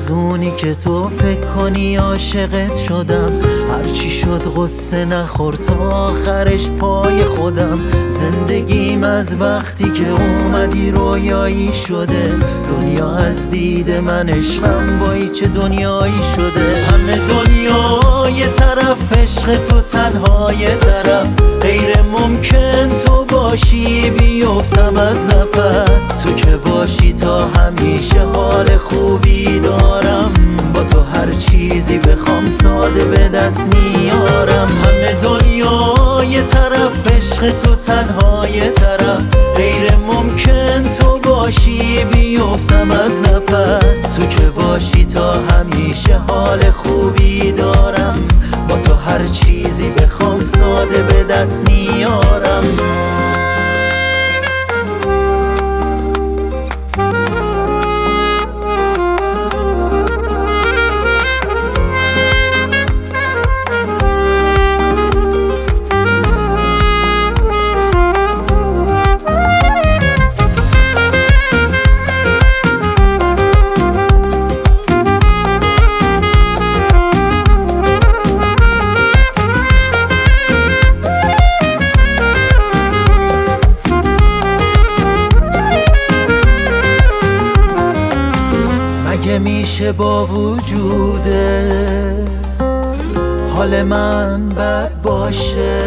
از اونی که تو فکر کنی عاشقت شدم. هرچی شد غصه نخور تا آخرش پای خودم. زندگیم از وقتی که اومدی رویایی شده. دنیا از دید من عشقم وای چه دنیایی شده. همه دنیا یه طرف عشق تو تنها یه طرف. غیر ممکن تو باشی بیفتم از نفس. تو که باشی تا همیشه حال خوبی دارم. با تو هر چیزی بخوام ساده به دست میارم. همه دنیا یه طرف عشق تو تنها یه طرف. غیر ممکن تو باشی بیفتم از نفس. تو که باشی تا همیشه حال خوبی دارم. با تو هر چیزی بخوام ساده به دست میارم. میشه با وجوده حال من بد باشه.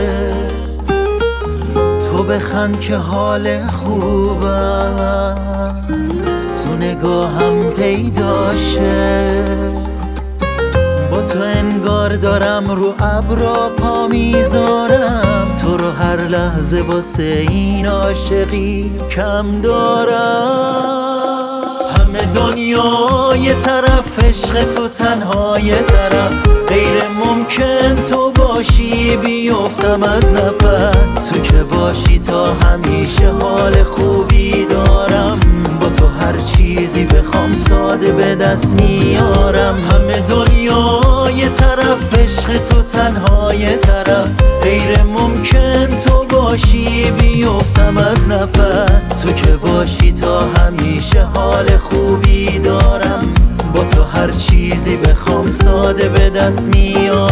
تو بخند که حال خوبم تو نگاهم پیداشه. با تو انگار دارم رو ابرا پا میذارم. تو رو هر لحظه واسه این عاشقی کم دارم. همه دنیا یه طرف عشق تو تنها یه طرف. غیر ممکن تو باشی بیفتم از نفس. تو که باشی تا همیشه حال خوبی دارم. با تو هر چیزی بخوام ساده به دست میارم. همه دنیا یه طرف عشق تو تنها یه طرف. غیر ممکن تو باشی بیفتم از نفس. تو که باشی تا همیشه حال خوبی دارم. با تو هر چیزی بخوام ساده به دست میارم.